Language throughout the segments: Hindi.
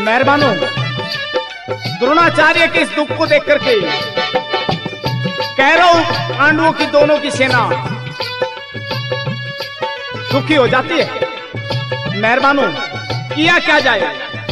मेहरबानों, द्रोणाचार्य के इस दुख को देख करके कौरव पांडवों की दोनों की सेना दुखी हो जाती है। मेहरबानों, किया क्या जाए?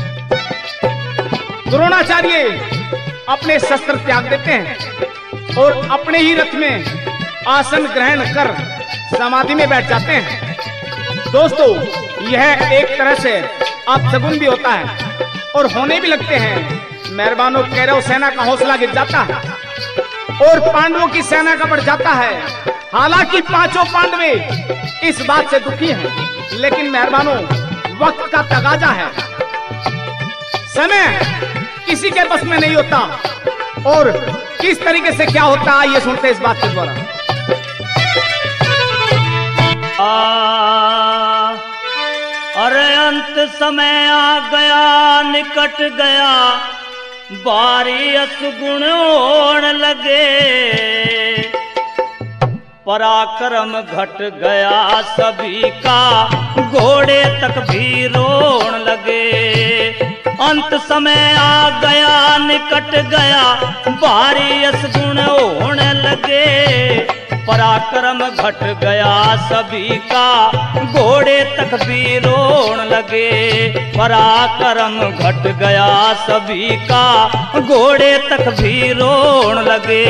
द्रोणाचार्य अपने शस्त्र त्याग देते हैं और अपने ही रथ में आसन ग्रहण कर समाधि में बैठ जाते हैं। दोस्तों, यह एक तरह से अपशगुन भी होता है और होने भी लगते हैं। मेहरबानों, कौरव सेना का हौसला गिर जाता है और पांडवों की सेना का बढ़ जाता है। हालांकि पांचों पांडवे इस बात से दुखी हैं, लेकिन मेहरबानों, वक्त का तगाजा है, समय किसी के बस में नहीं होता। और किस तरीके से क्या होता है, ये सुनते हैं इस बात के द्वारा। अरे अंत समय आ गया, निकट गया, बारी असगुण होने लगे, पराक्रम घट गया सभी का, घोड़े तक भी रोण लगे। अंत समय आ गया, निकट गया, भारी असगुण होने लगे, पराक्रम घट गया सभी का, घोड़े तक भी रोण लगे। पराक्रम घट गया सभी का, घोड़े तक भी रोण लगे।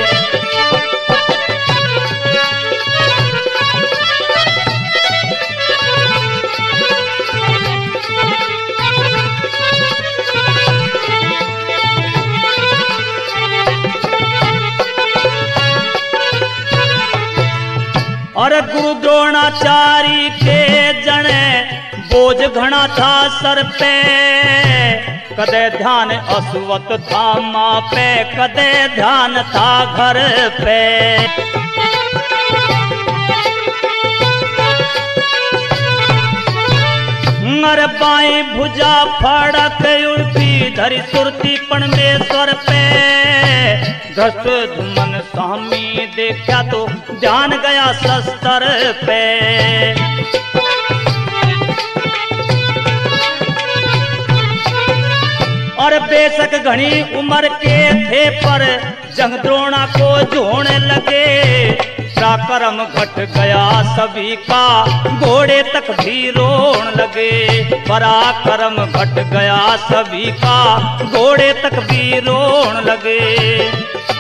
अरे गुरु द्रोणाचार्य के जने बोझ घना था सर पे, कदे ध्यान अश्वत्थ था माँ पे, कदे ध्यान था घर पे। अरे बाई भुजा फड़क उल्टी धरी सुरती परमेश्वर पे, धस्त धुमन स्वामी देखा तो ध्यान गया शस्त्र पे। और बेशक घनी उम्र के थे पर जंग द्रोणा को जोड़ने लगे, पराक्रम घट गया सभी का, घोड़े तक भी रोण लगे। पराक्रम घट गया सभी का, घोड़े तक भी रोण लगे।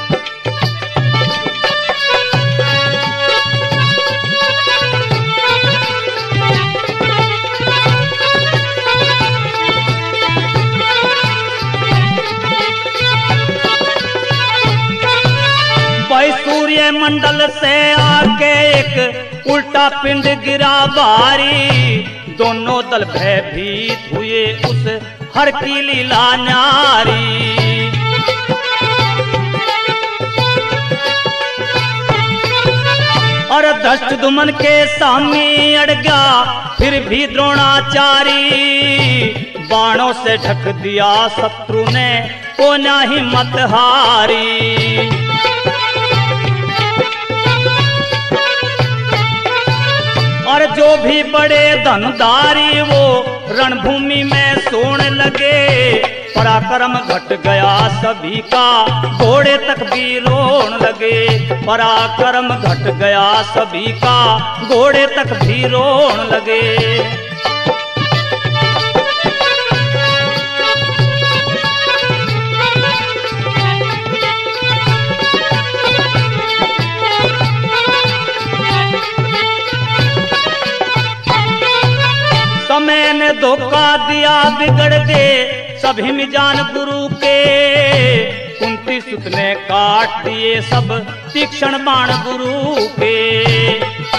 भाई सूर्य मंडल से आके एक उल्टा पिंड गिरा भारी, दोनों दल भयभीत हुए उस हर की लीला न्यारी। और धष्ट दुमन के सामने अड़ गया फिर भी द्रोणाचारी, बाणों से ढक दिया शत्रु ने को ना हिम्मत हारी। और जो भी बड़े धनधारी वो रणभूमि में सोने लगे, पराक्रम घट गया सभी का, घोड़े तक भी रोण लगे। पराक्रम घट गया सभी का, घोड़े तक भी रोण लगे। समय ने धोखा दिया बिगड़ गए सभी में जान गुरु के, कुंती सुत ने काट दिए सब तीक्ष्ण बाण गुरु के।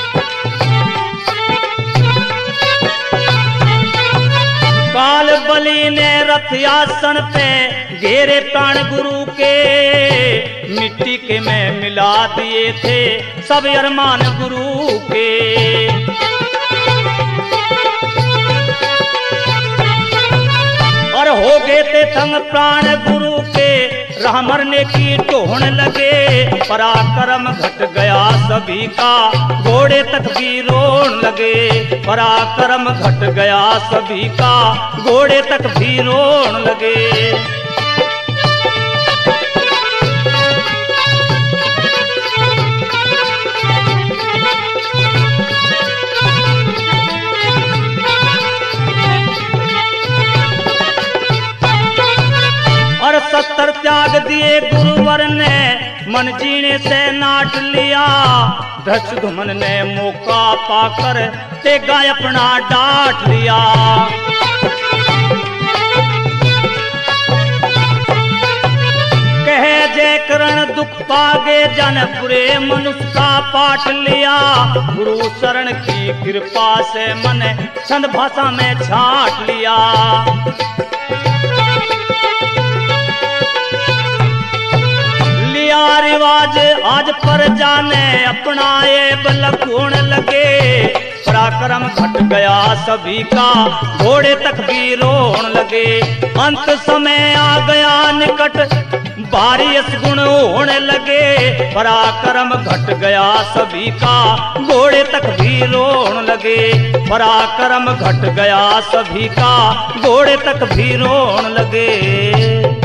काल बलि ने रथ आसन पे घेरे प्राण गुरु के, मिट्टी के में मिला दिए थे सब अरमान गुरु के। और हो गए थे संग प्राण गुरु के, राह मरने की ढूंढ लगे, पराक्रम घट गया सभी का, घोड़े तक भी रोन लगे। पराक्रम घट गया सभी का, घोड़े तक भी रोन लगे। और शस्त्र त्याग दिए गुरुवर ने, मन जीने से नाट लिया। धृष्टद्युम्न ने मौका पाकर तेगा अपना डांट लिया। कहे जय करण दुख पागे, जन बुरे मनुष्य का पाठ लिया। गुरु शरण की कृपा से मन छंद भाषा में छाट लिया। रिवाज आज पर जाने अपनाए बल खून लगे। पराक्रम घट गया सभी का, घोड़े तक भी रोन लगे। अंत समय आ गया निकट, भारी गुण होने लगे। पराक्रम घट गया सभी का, घोड़े तक भी रोन लगे। पराक्रम घट गया सभी का, घोड़े तक भी रोन लगे।